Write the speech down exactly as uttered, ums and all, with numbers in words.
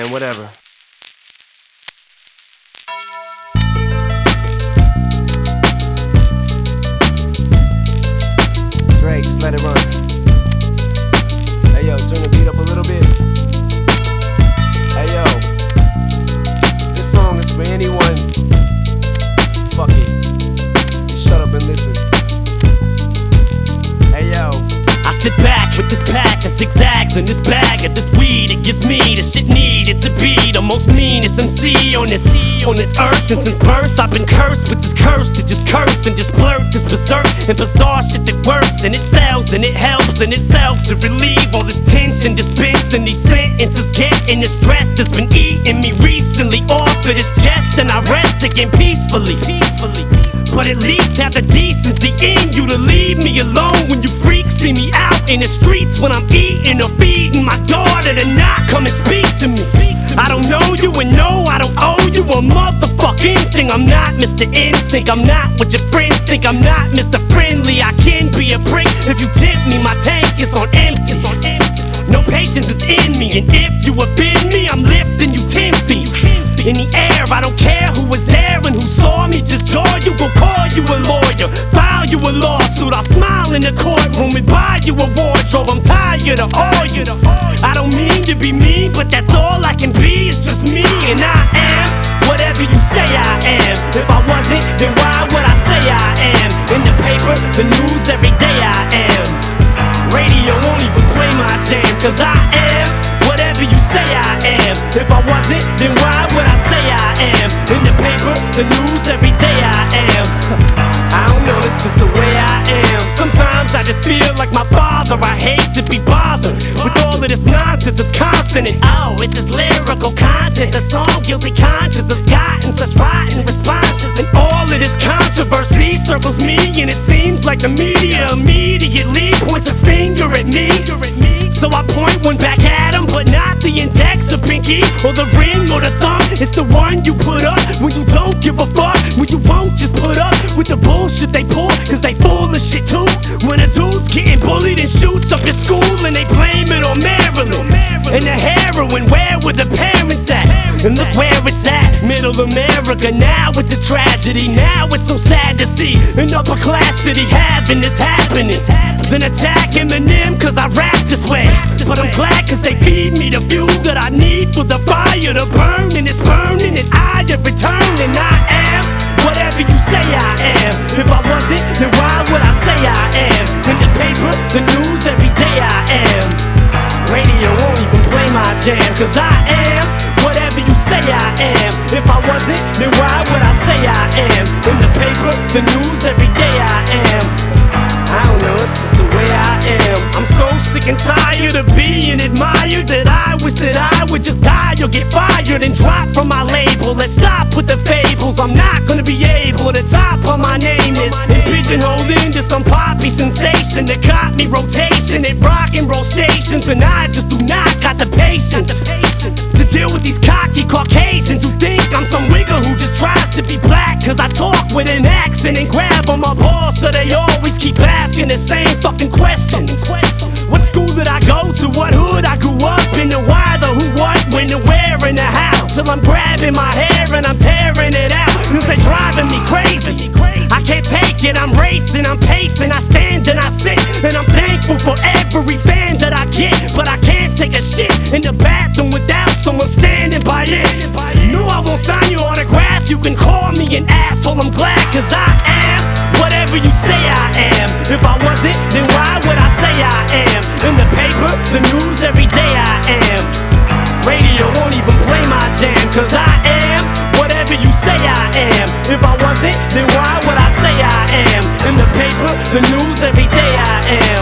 and whatever. Dre, just let it run. Hey yo, turn the beat up a little bit. Hey yo, this song is for anyone. Fuck it, just shut up and listen. Hey yo, I sit back with this pack of zigzags and this bag of this weed. It gives me the shit needed to be the most meanest M C on this on this earth. And since birth I've been cursed with this curse to just curse and just blurt this berserk and bizarre shit that works and it sells and it helps in itself to relieve all this tension, dispensing these sentences, getting the stress that's been eating me recently off of this chest, and I rest again peacefully. Peacefully. But at least have the decency in you to leave me alone when you freaks see me out in the streets when I'm eating or feeding my daughter to not come and speak to me. I don't know you and no, I don't owe you a motherfucking thing. I'm not Mister Insync, I'm not what your friends think. I'm not Mister Friendly, I can be a prick. If you tip me, my tank is on empty. No patience is in me, and if you offend me, I'm lifting you ten feet in the air. I don't care who was there and who saw me, just jaw you, go call you a lawyer, file you a lawsuit. I'll smile in the courtroom and buy you a wardrobe. I'm tired of all you. I don't mean to be mean, but that's all I can be. It's just me, and I am whatever you say I am. If I wasn't, then why would I say I am? In the paper, the news, every day I am. Radio won't even play my jam, cause I am whatever you say I am. If I wasn't, then why would I say I am? In the paper, the news, every day I am. I don't know, it's just the way I am. Sometimes I just feel like my father. I hate to be bothered with all of this nonsense. It's constant and oh, it's just lyrical content. The song Guilty Conscience has gotten such rotten responses, and all of this controversy circles me, and it seems like the media immediately points a finger at me. So I point one back at him, but not the index or pinky or the ring or the thumb. It's the one you put up when you don't give a fuck, when you won't just put up with the bullshit they pull, cause they full of shit too. When a dude's getting bullied and shoots up your school and they blame it on Maryland and the heroin, where were the parents at? And look where it's at, middle America. Now it's a tragedy, now it's so sad to see an upper class city having this happening. Then attack Eminem cause I rap this way, but I'm glad cause they feed me the fuel that I need for the fire to burn, and it's burning and I have returned, and I am whatever you say I am. If I wasn't, then why would I say I am? In the paper, the news, every day I am. Radio won't even play my jam, cause I am whatever you say I am. If I wasn't, then why would I say I am? In the paper, the news, every day I am. I don't know, it's just the way I am. I'm so sick and tired of being admired that I wish that I would just die or get fired and drop from my label. Let's stop with the fables, I'm not gonna be able to top what my name is and pigeonholed into some poppy sensation that caught me rotation at rock and roll stations, and I just do not got the patience to deal with these cocky Caucasians who think I'm some wigger who just tries to be black cause I talk with an accent and grab on my balls, so they always keep asking the same fucking questions. What school did I go to? What hood I grew up in? The why, the who, what, when, the where, and the how. Till I'm grabbing my hair and I'm tearing it out, cause they driving me crazy. I can't take it, I'm racing, I'm pacing, I stand and I sit, and I'm thankful for every fan that I get, but I can't take a shit in the bathroom without someone standing by it. No, I won't sign your autograph, you can call me an asshole, I'm glad cause I am whatever you say I am. If I wasn't, then why would I say I am? In the paper, the news, every day I am. Radio won't even play my jam, cause I am whatever you say I am. If I wasn't, then why would I say I am? In the paper, the news, every day I am.